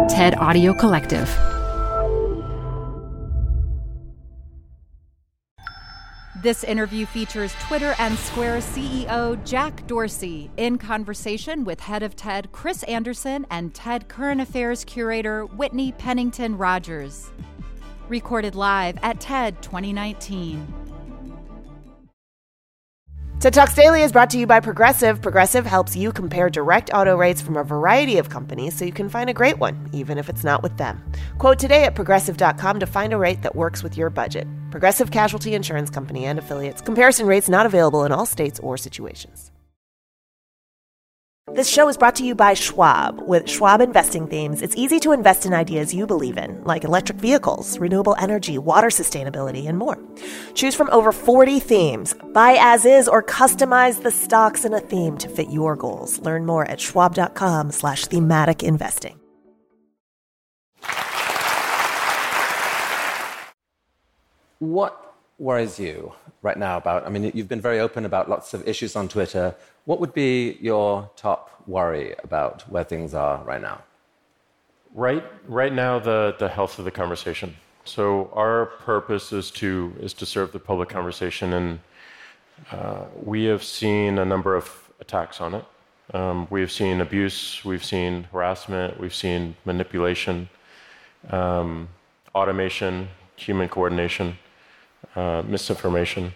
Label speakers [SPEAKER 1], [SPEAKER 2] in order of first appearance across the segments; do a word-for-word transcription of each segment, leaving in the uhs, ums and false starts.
[SPEAKER 1] TED Audio Collective.
[SPEAKER 2] This interview features Twitter and Square C E O Jack Dorsey in conversation with head of TED Chris Anderson and TED Current Affairs curator Whitney Pennington Rogers. Recorded live at TED twenty nineteen.
[SPEAKER 3] TED Talks Daily is brought to you by Progressive. Progressive helps you compare direct auto rates from a variety of companies so you can find a great one, even if it's not with them. Quote today at progressive dot com to find a rate that works with your budget. Progressive Casualty Insurance Company and affiliates. Comparison rates not available in all states or situations. This show is brought to you by Schwab. With Schwab Investing Themes, it's easy to invest in ideas you believe in, like electric vehicles, renewable energy, water sustainability, and more. Choose from over forty themes. Buy as is or customize the stocks in a theme to fit your goals. Learn more at schwab dot com slash thematic investing.
[SPEAKER 4] What worries you right now about, I mean, you've been very open about lots of issues on Twitter. What would be your top worry about where things are right now?
[SPEAKER 5] Right, right now, the, the health of the conversation. So our purpose is to is to serve the public conversation, and uh, we have seen a number of attacks on it. Um, we have seen abuse, we've seen harassment, we've seen manipulation, um, automation, human coordination, uh, misinformation.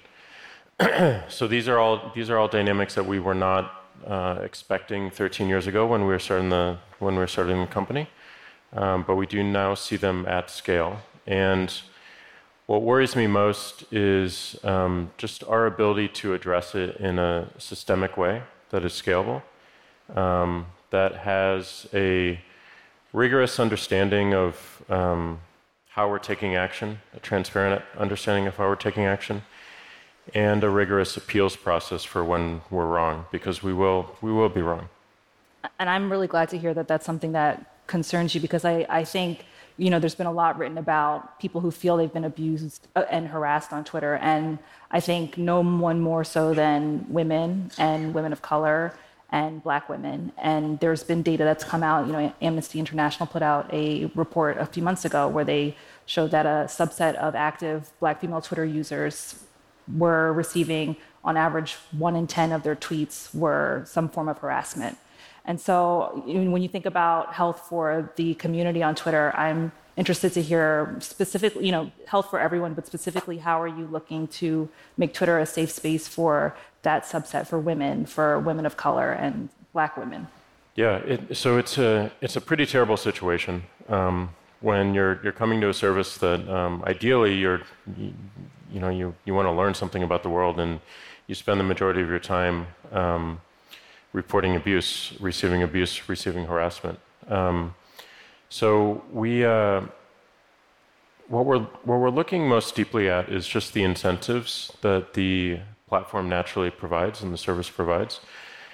[SPEAKER 5] So these are all these are all dynamics that we were not uh, expecting thirteen years ago when we were starting the when we were starting the company, um, but we do now see them at scale. And what worries me most is um, just our ability to address it in a systemic way that is scalable, um, that has a rigorous understanding of um, how we're taking action, a transparent understanding of how we're taking action, and a rigorous appeals process for when we're wrong, because we will we will be wrong.
[SPEAKER 6] And I'm really glad to hear that that's something that concerns you, because I, I think, you know, there's been a lot written about people who feel they've been abused and harassed on Twitter, and I think no one more so than women and women of color and Black women. And there's been data that's come out, you know, Amnesty International put out a report a few months ago where they showed that a subset of active Black female Twitter users were receiving, on average, one in ten of their tweets were some form of harassment. And so when you think about health for the community on Twitter, I'm interested to hear specifically, you know, health for everyone, but specifically, how are you looking to make Twitter a safe space for that subset, for women, for women of color and Black women?
[SPEAKER 5] Yeah, it, so it's a it's a pretty terrible situation um, when you're you're coming to a service that um, ideally you're you, you know you you want to learn something about the world, and you spend the majority of your time um, reporting abuse, receiving abuse, receiving harassment. Um, so we uh, what we're what we're looking most deeply at is just the incentives that the platform naturally provides and the service provides.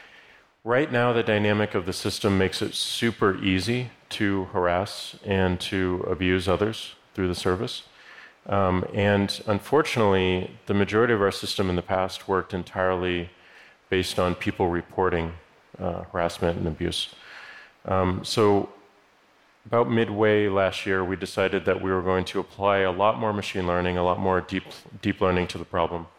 [SPEAKER 5] Right now, the dynamic of the system makes it super easy to harass and to abuse others through the service. Um, and unfortunately, the majority of our system in the past worked entirely based on people reporting uh, harassment and abuse. Um, so about midway last year, we decided that we were going to apply a lot more machine learning, a lot more deep, deep learning to the problem,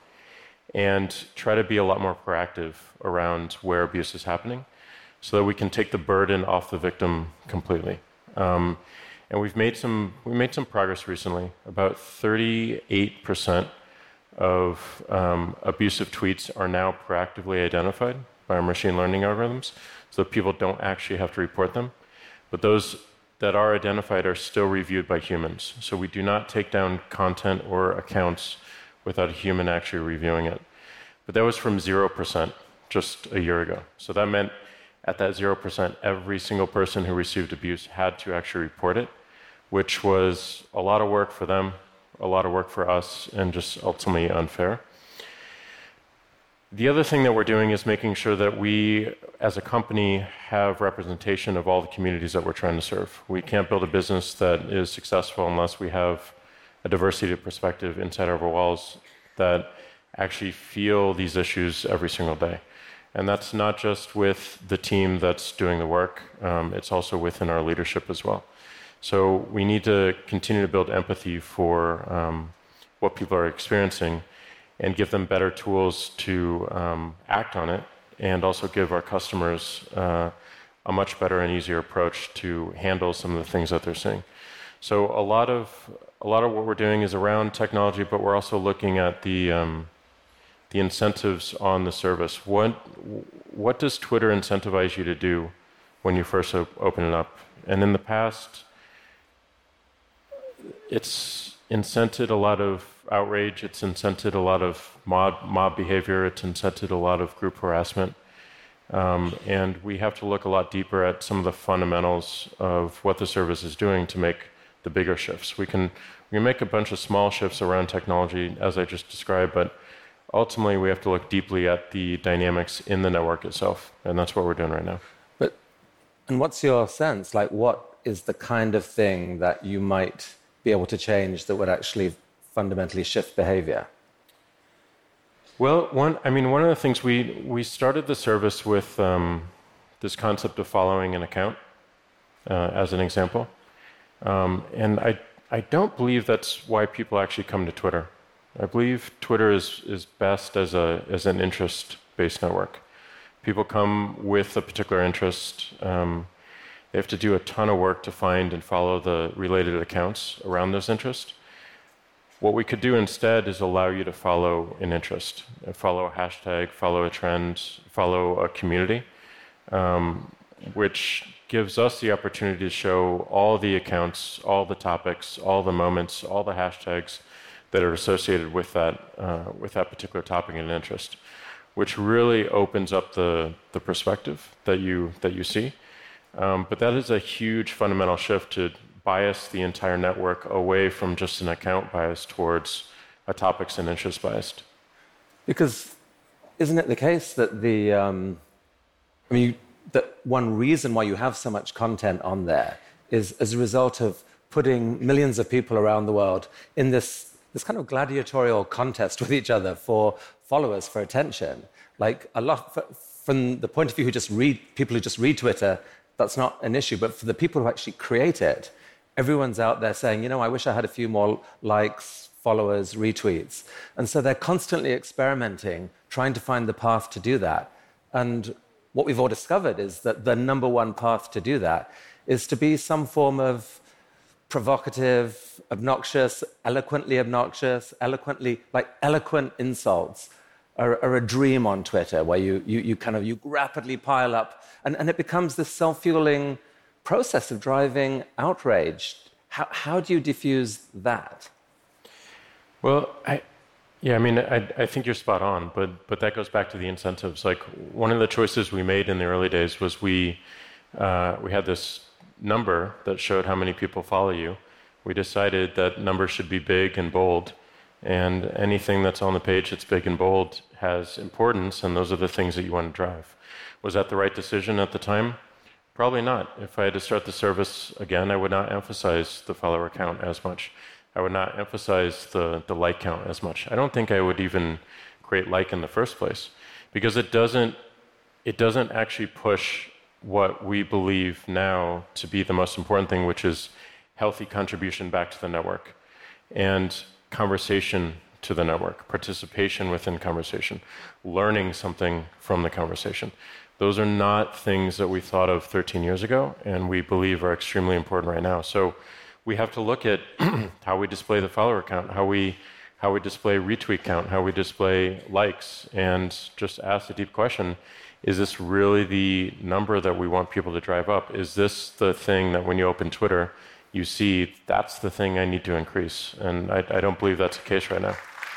[SPEAKER 5] and try to be a lot more proactive around where abuse is happening so that we can take the burden off the victim completely. Um, and we've made some we made some progress recently. About thirty-eight percent of um, abusive tweets are now proactively identified by our machine learning algorithms, so that people don't actually have to report them. But those that are identified are still reviewed by humans. So we do not take down content or accounts without a human actually reviewing it. But that was from zero percent just a year ago. So that meant at that zero percent, every single person who received abuse had to actually report it, which was a lot of work for them, a lot of work for us, and just ultimately unfair. The other thing that we're doing is making sure that we, as a company, have representation of all the communities that we're trying to serve. We can't build a business that is successful unless we have a diversity of perspective inside our walls that actually feel these issues every single day. And that's not just with the team that's doing the work, um, it's also within our leadership as well. So we need to continue to build empathy for um, what people are experiencing and give them better tools to um, act on it, and also give our customers uh, a much better and easier approach to handle some of the things that they're seeing. So a lot of a lot of what we're doing is around technology, but we're also looking at the um, the incentives on the service. What what does Twitter incentivize you to do when you first op- open it up? And in the past, it's incented a lot of outrage. It's incented a lot of mob mob behavior. It's incented a lot of group harassment. Um, and we have to look a lot deeper at some of the fundamentals of what the service is doing to make the bigger shifts. We can we can make a bunch of small shifts around technology, as I just described, but ultimately we have to look deeply at the dynamics in the network itself, and that's what we're doing right now.
[SPEAKER 4] But and what's your sense? Like, what is the kind of thing that you might be able to change that would actually fundamentally shift behavior?
[SPEAKER 5] Well, one, I mean, one of the things we we started the service with um, this concept of following an account, uh, as an example, um, and I I don't believe that's why people actually come to Twitter. I believe Twitter is is best as a as an interest-based network. People come with a particular interest. Um, they have to do a ton of work to find and follow the related accounts around those interests. What we could do instead is allow you to follow an interest, follow a hashtag, follow a trend, follow a community, um, which gives us the opportunity to show all the accounts, all the topics, all the moments, all the hashtags that are associated with that uh, with that particular topic and interest, which really opens up the the perspective that you that you see. Um, but that is a huge fundamental shift to bias the entire network away from just an account bias towards a topics and interest biased.
[SPEAKER 4] Because isn't it the case that the, um, I mean, that one reason why you have so much content on there is as a result of putting millions of people around the world in this, this kind of gladiatorial contest with each other for followers, for attention. Like a lot, from the point of view who just read, people who just read Twitter, that's not an issue. But for the people who actually create it, everyone's out there saying, you know, I wish I had a few more likes, followers, retweets. And so they're constantly experimenting, trying to find the path to do that. And what we've all discovered is that the number one path to do that is to be some form of provocative, obnoxious, eloquently obnoxious, eloquently, like eloquent insults are, are a dream on Twitter, where you, you, you kind of, you rapidly pile up, and, and it becomes this self-fueling process of driving outrage. How, how do you diffuse that?
[SPEAKER 5] Well, I, yeah, I mean, I, I think you're spot on, but but that goes back to the incentives. Like, one of the choices we made in the early days was we uh, we had this number that showed how many people follow you. We decided that numbers should be big and bold, and anything that's on the page that's big and bold has importance, and those are the things that you want to drive. Was that the right decision at the time? Probably not. If I had to start the service again, I would not emphasize the follower count as much. I would not emphasize the, the like count as much. I don't think I would even create like in the first place, because it doesn't it doesn't actually push what we believe now to be the most important thing, which is healthy contribution back to the network and conversation to the network, participation within conversation, learning something from the conversation. Those are not things that we thought of thirteen years ago, and we believe are extremely important right now. So we have to look at how we display the follower count, how we how we display retweet count, how we display likes, and just ask the deep question, is this really the number that we want people to drive up? Is this the thing that when you open Twitter, you see that's the thing I need to increase? And I, I don't believe that's the case right now.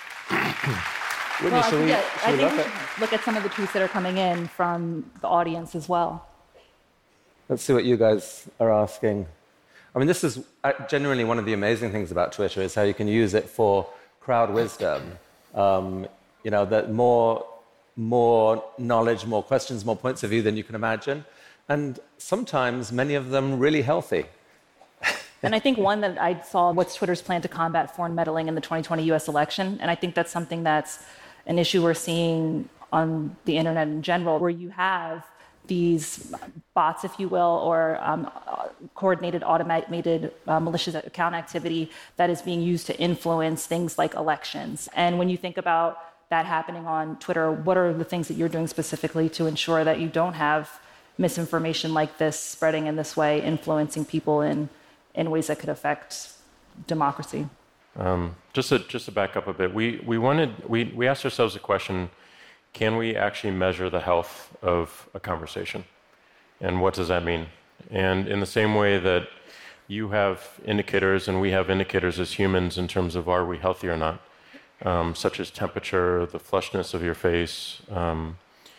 [SPEAKER 6] Whitney, well, I think, we, yeah, I think we should look at some of the tweets that are coming in from the audience as well.
[SPEAKER 4] Let's see what you guys are asking. I mean, this is genuinely one of the amazing things about Twitter, is how you can use it for crowd wisdom. Um, you know, that more, more knowledge, more questions, more points of view than you can imagine. And sometimes many of them really healthy.
[SPEAKER 6] And I think one that I saw, what's Twitter's plan to combat foreign meddling in the twenty twenty U S election? And I think that's something that's an issue we're seeing on the internet in general, where you have these bots, if you will, or um, coordinated automated uh, malicious account activity that is being used to influence things like elections. And when you think about that happening on Twitter, what are the things that you're doing specifically to ensure that you don't have misinformation like this spreading in this way, influencing people in, in ways that could affect democracy?
[SPEAKER 5] Um, just to just to back up a bit, we we wanted we we asked ourselves the question: can we actually measure the health of a conversation, and what does that mean? And in the same way that you have indicators and we have indicators as humans in terms of are we healthy or not, um, such as temperature, the flushness of your face, um,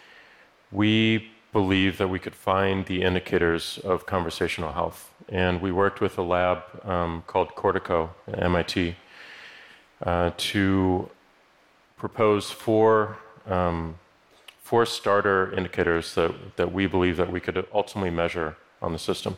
[SPEAKER 5] we believe that we could find the indicators of conversational health. And we worked with a lab um, called Cortico at M I T uh, to propose four, um, four starter indicators that, that we believe that we could ultimately measure on the system.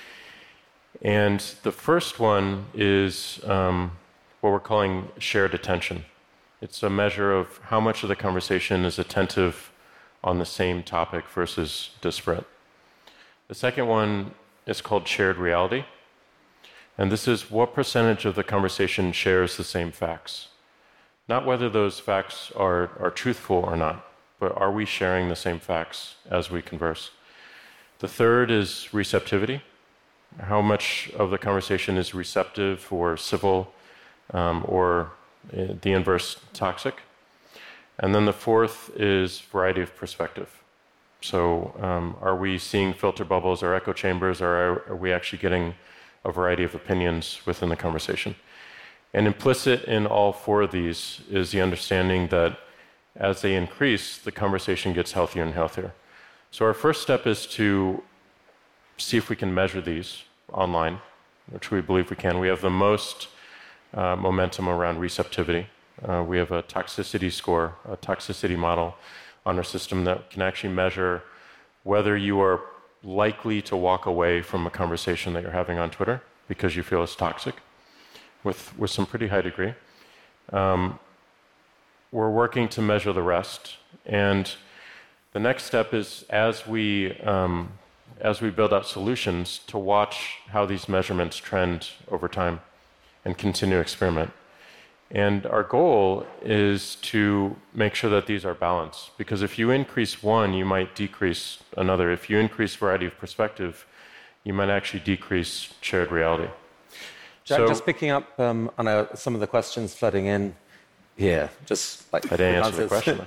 [SPEAKER 5] And the first one is um, what we're calling shared attention. It's a measure of how much of the conversation is attentive on the same topic versus disparate. The second one is called shared reality. And this is what percentage of the conversation shares the same facts. Not whether those facts are, are truthful or not, but are we sharing the same facts as we converse? The third is receptivity. How much of the conversation is receptive or civil um, or uh, the inverse toxic? And then the fourth is variety of perspective. So um, are we seeing filter bubbles or echo chambers, or are, are we actually getting a variety of opinions within the conversation? And implicit in all four of these is the understanding that as they increase, the conversation gets healthier and healthier. So our first step is to see if we can measure these online, which we believe we can. We have the most uh, momentum around receptivity. Uh, we have a toxicity score, a toxicity model on our system that can actually measure whether you are likely to walk away from a conversation that you're having on Twitter because you feel it's toxic, with, with some pretty high degree. Um, we're working to measure the rest. And the next step is, as we, um, as we build out solutions, to watch how these measurements trend over time and continue to experiment. And our goal is to make sure that these are balanced, because if you increase one, you might decrease another. If you increase variety of perspective, you might actually decrease shared reality.
[SPEAKER 4] Jack,
[SPEAKER 5] so,
[SPEAKER 4] just picking up um, on uh, some of the questions flooding in here, just like
[SPEAKER 5] I didn't answer the question.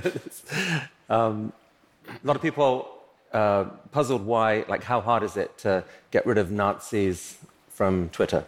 [SPEAKER 4] um, a lot of people uh, puzzled why, like, how hard is it to get rid of Nazis from Twitter?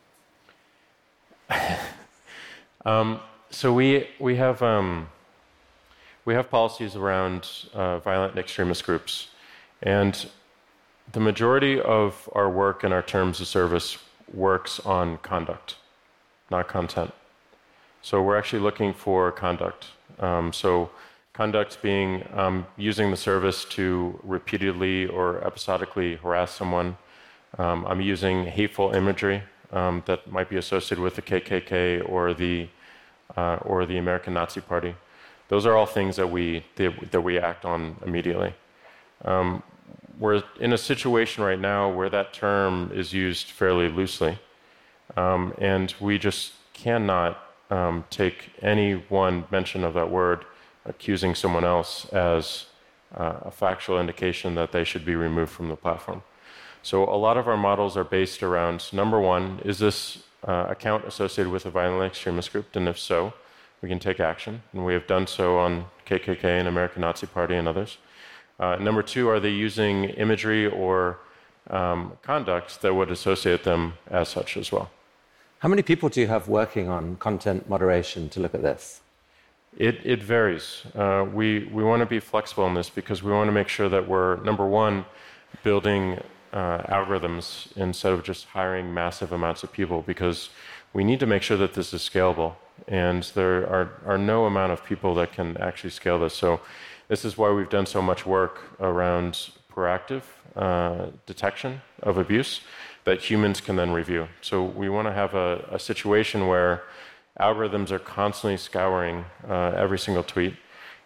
[SPEAKER 5] Um, so we we have um, we have policies around uh, violent and extremist groups, and the majority of our work and our terms of service works on conduct, not content. So we're actually looking for conduct. Um, so conduct being um, using the service to repeatedly or episodically harass someone. Um, I'm using hateful imagery Um, that might be associated with the K K K or the uh, or the American Nazi Party. Those are all things that we that we act on immediately. Um, we're in a situation right now where that term is used fairly loosely, um, and we just cannot um, take any one mention of that word accusing someone else as uh, a factual indication that they should be removed from the platform. So a lot of our models are based around, number one, is this uh, account associated with a violent extremist group? And if so, we can take action. And we have done so on K K K and American Nazi Party and others. Uh, number two, are they using imagery or um, conduct that would associate them as such as well?
[SPEAKER 4] How many people do you have working on content moderation to look at this?
[SPEAKER 5] It, it varies. Uh, we, we want to be flexible in this because we want to make sure that we're, number one, building Uh, algorithms instead of just hiring massive amounts of people, because we need to make sure that this is scalable, and there are, are no amount of people that can actually scale this. So this is why we've done so much work around proactive uh, detection of abuse that humans can then review. So we want to have a, a situation where algorithms are constantly scouring uh, every single tweet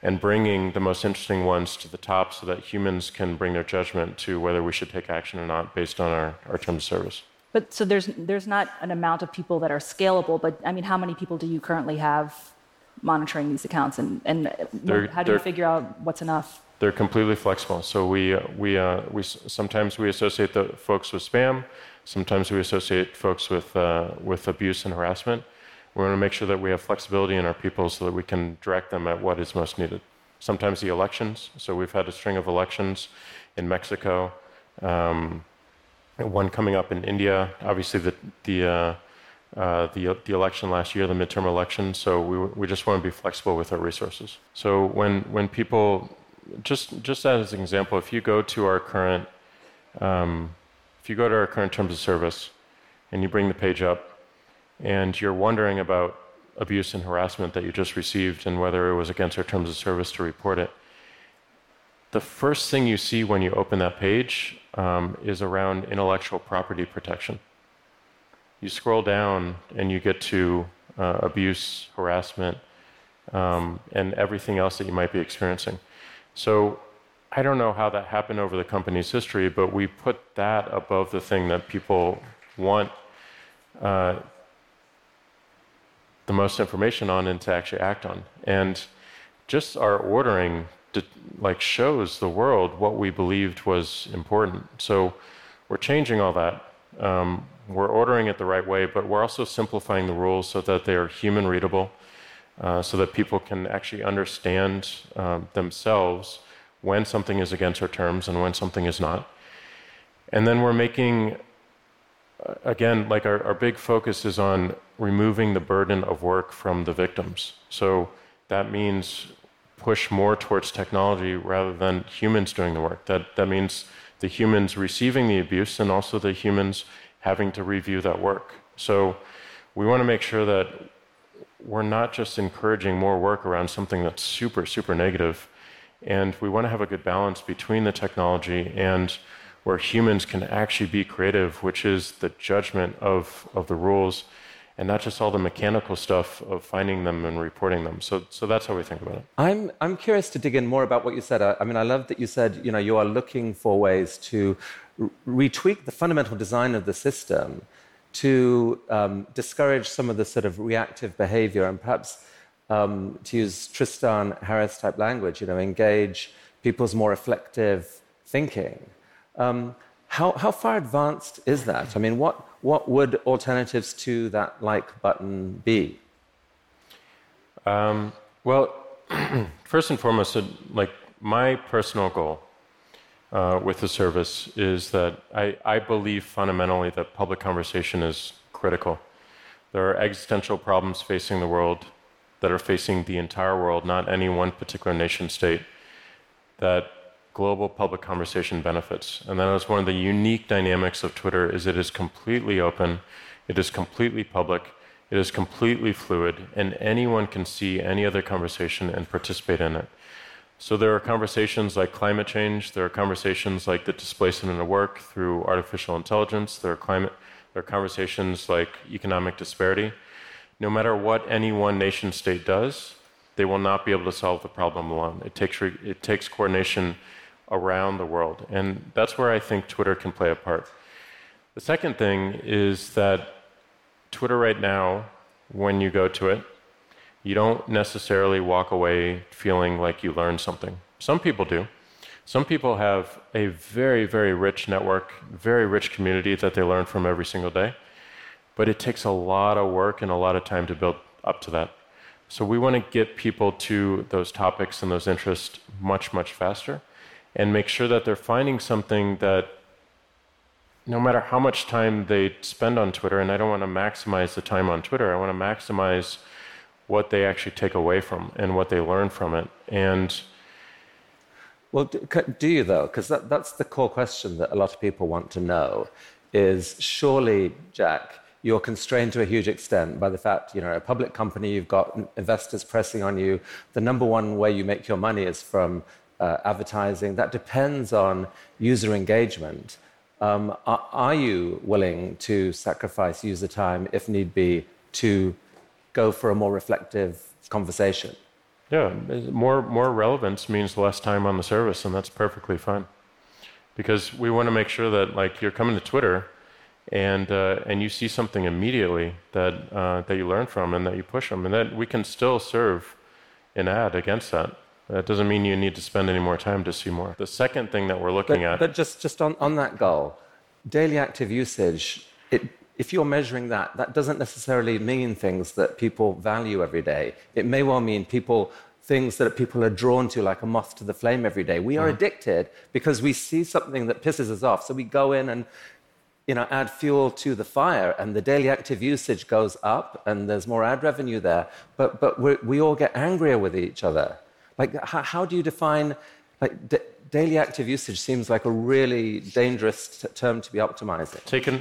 [SPEAKER 5] and bringing the most interesting ones to the top so that humans can bring their judgment to whether we should take action or not based on our, our terms of service.
[SPEAKER 6] But so there's there's not an amount of people that are scalable, but I mean, how many people do you currently have monitoring these accounts, and, and how do you figure out what's enough?
[SPEAKER 5] They're completely flexible. So we uh, we uh, we sometimes we associate the folks with spam, sometimes we associate folks with uh, with abuse and harassment. We want to make sure that we have flexibility in our people so that we can direct them at what is most needed. Sometimes the elections. So we've had a string of elections in Mexico, um, one coming up in India. Obviously, the the uh, uh, the the election last year, the midterm election. So we we just want to be flexible with our resources. So when when people just just as an example, if you go to our current um, if you go to our current terms of service and you bring the page up, and you're wondering about abuse and harassment that you just received and whether it was against our terms of service to report it, the first thing you see when you open that page um, is around intellectual property protection. You scroll down and you get to uh, abuse, harassment, um, and everything else that you might be experiencing. So I don't know how that happened over the company's history, but we put that above the thing that people want uh, the most information on and to actually act on. And just our ordering like shows the world what we believed was important. So we're changing all that. Um, we're ordering it the right way, but we're also simplifying the rules so that they are human readable, uh, so that people can actually understand um, themselves when something is against our terms and when something is not. And then we're making, uh, again, like our, our big focus is on removing the burden of work from the victims. So that means push more towards technology rather than humans doing the work. That that means the humans receiving the abuse and also the humans having to review that work. So we want to make sure that we're not just encouraging more work around something that's super, super negative, and we want to have a good balance between the technology and where humans can actually be creative, which is the judgment of, of the rules, and not just all the mechanical stuff of finding them and reporting them. So, so that's how we think about it.
[SPEAKER 4] I'm I'm curious to dig in more about what you said. I, I mean, I love that you said, you know, you are looking for ways to retweak the fundamental design of the system to um, discourage some of the sort of reactive behavior and perhaps, um, to use Tristan Harris type language, you know, engage people's more reflective thinking. Um, how how far advanced is that? I mean, what What would alternatives to that like button be?
[SPEAKER 5] Um, well, first and foremost, like my personal goal uh, with the service is that I, I believe fundamentally that public conversation is critical. There are existential problems facing the world that are facing the entire world, not any one particular nation state, that global public conversation benefits. And that is one of the unique dynamics of Twitter, is it is completely open, it is completely public, it is completely fluid, and anyone can see any other conversation and participate in it. So there are conversations like climate change, there are conversations like the displacement of work through artificial intelligence, there are climate, there are conversations like economic disparity. No matter what any one nation state does, they will not be able to solve the problem alone. It takes, it takes coordination around the world. And that's where I think Twitter can play a part. The second thing is that Twitter right now, when you go to it, you don't necessarily walk away feeling like you learned something. Some people do. Some people have a very, very rich network, very rich community that they learn from every single day. But it takes a lot of work and a lot of time to build up to that. So we want to get people to those topics and those interests much, much faster, and make sure that they're finding something that no matter how much time they spend on Twitter, and I don't want to maximize the time on Twitter, I want to maximize what they actually take away from and what they learn from it. And
[SPEAKER 4] well, do you though? Because that, that's the core question that a lot of people want to know, is surely, Jack, you're constrained to a huge extent by the fact, you know, a public company, you've got investors pressing on you. The number one way you make your money is from Uh, advertising. That depends on user engagement. Um, are, are you willing to sacrifice user time, if need be, to go for a more reflective conversation?
[SPEAKER 5] Yeah, more more relevance means less time on the service, and that's perfectly fine. Because we want to make sure that, like, you're coming to Twitter, and uh, and you see something immediately that uh, that you learn from, and that you push them, and that we can still serve an ad against that. That doesn't mean you need to spend any more time to see more. The second thing that we're looking
[SPEAKER 4] but,
[SPEAKER 5] at,
[SPEAKER 4] but just just on, on that goal, daily active usage. It, if you're measuring that, that doesn't necessarily mean things that people value every day. It may well mean people things that people are drawn to, like a moth to the flame every day. We are mm. addicted because we see something that pisses us off. So we go in and, you know, add fuel to the fire, and the daily active usage goes up, and there's more ad revenue there. But but we we all get angrier with each other. Like, how, how do you define, like, d- daily active usage seems like a really dangerous t- term to be optimizing.
[SPEAKER 5] Taken.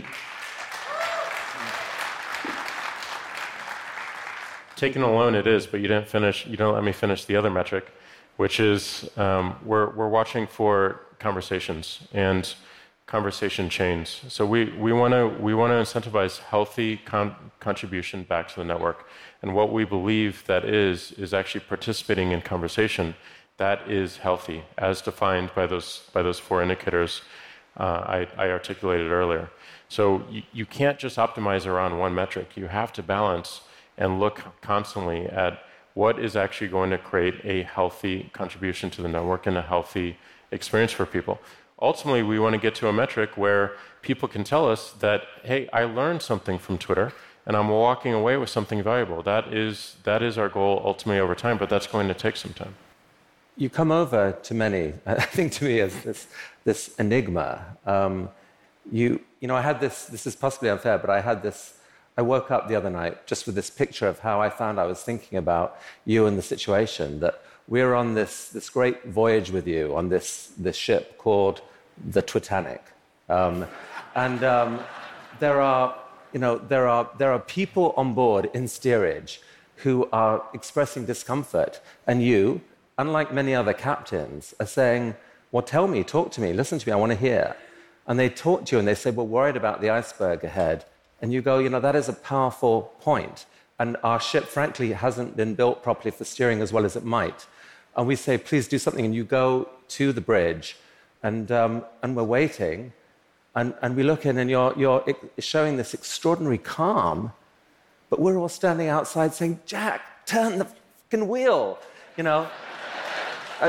[SPEAKER 5] Taken alone, it is, but you didn't finish. You don't let me finish the other metric, which is um, we're we're watching for conversations and conversation chains. So we we want to we want to incentivize healthy con- contribution back to the network, and what we believe that is is actually participating in conversation that is healthy, as defined by those by those four indicators uh, I, I articulated earlier. So you, you can't just optimize around one metric. You have to balance and look constantly at what is actually going to create a healthy contribution to the network and a healthy experience for people. Ultimately, we want to get to a metric where people can tell us that, hey, I learned something from Twitter, and I'm walking away with something valuable. That is, that is our goal ultimately over time, but that's going to take some time.
[SPEAKER 4] You come over to many, I think to me, as this, this enigma. Um, you, you know, I had this, this is possibly unfair, but I had this, I woke up the other night just with this picture of how I found I was thinking about you and the situation, that we're on this, this great voyage with you on this, this ship called the Titanic. Um, and um, there are, you know, there are, there are people on board in steerage who are expressing discomfort, and you, unlike many other captains, are saying, well, tell me, talk to me, listen to me, I want to hear. And they talk to you and they say, we're worried about the iceberg ahead. And you go, you know, that is a powerful point. And our ship, frankly, hasn't been built properly for steering as well as it might. And we say, please do something. And you go to the bridge, and, um, and we're waiting. And, and we look in, and you're, you're showing this extraordinary calm. But we're all standing outside saying, Jack, turn the fucking wheel, you know. I,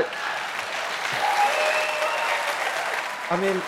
[SPEAKER 4] I mean,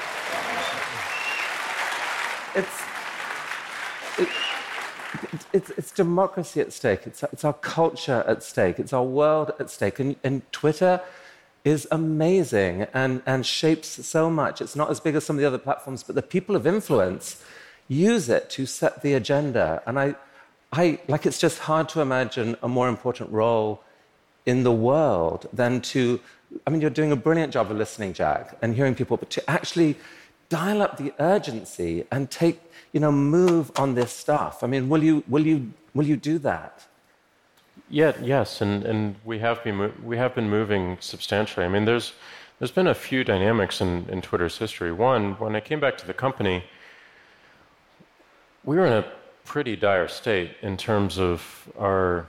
[SPEAKER 4] it's... It, it's, it's democracy at stake. It's, it's our culture at stake. It's our world at stake. And, and Twitter is amazing and, and shapes so much. It's not as big as some of the other platforms, but the people of influence use it to set the agenda. And I, I like, it's just hard to imagine a more important role in the world than to, I mean, you're doing a brilliant job of listening, Jack, and hearing people, but to actually dial up the urgency and take, you know, move on this stuff. I mean, will you, will you, will you do that?
[SPEAKER 5] Yeah, yes, and, and we have been mo- we have been moving substantially. I mean, there's there's been a few dynamics in, in Twitter's history. One, when I came back to the company, we were in a pretty dire state in terms of our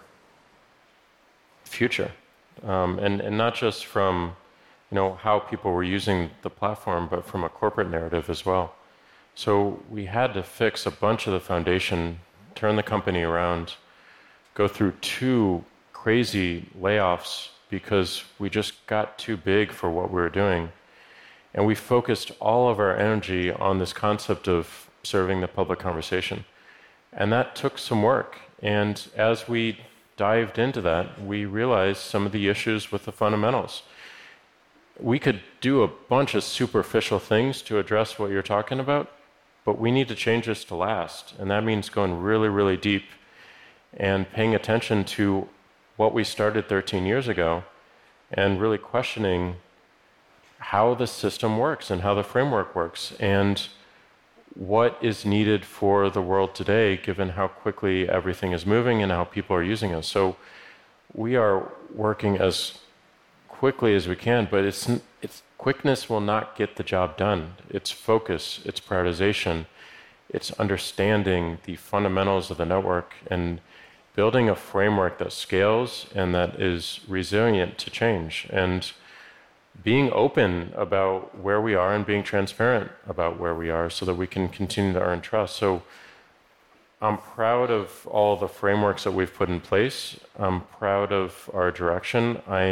[SPEAKER 5] future, um, and and not just from, you know, how people were using the platform, but from a corporate narrative as well. So we had to fix a bunch of the foundation, turn the company around, go through two crazy layoffs because we just got too big for what we were doing. And we focused all of our energy on this concept of serving the public conversation. And that took some work. And as we dived into that, we realized some of the issues with the fundamentals. We could do a bunch of superficial things to address what you're talking about, but we need to change this to last. And that means going really, really deep and paying attention to what we started thirteen years ago and really questioning how the system works and how the framework works and what is needed for the world today, given how quickly everything is moving and how people are using us. So we are working as quickly as we can, but it's, it's quickness will not get the job done. It's focus, it's prioritization, it's understanding the fundamentals of the network and building a framework that scales and that is resilient to change, and being open about where we are and being transparent about where we are so that we can continue to earn trust. So I'm proud of all the frameworks that we've put in place. I'm proud of our direction. I,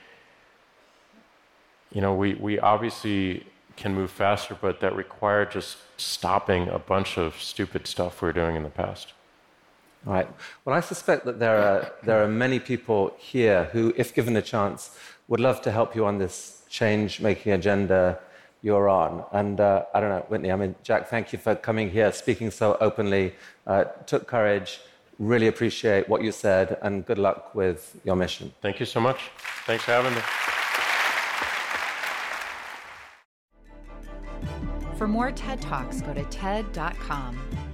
[SPEAKER 5] you know, we, we obviously can move faster, but that required just stopping a bunch of stupid stuff we were doing in the past.
[SPEAKER 4] All right. Well, I suspect that there are there are many people here who, if given a chance, would love to help you on this change-making agenda you're on. And uh, I don't know, Whitney, I mean, Jack, thank you for coming here, speaking so openly. Uh, took courage. Really appreciate what you said, and good luck with your mission.
[SPEAKER 5] Thank you so much. Thanks for having me.
[SPEAKER 2] For more TED Talks, go to ted dot com.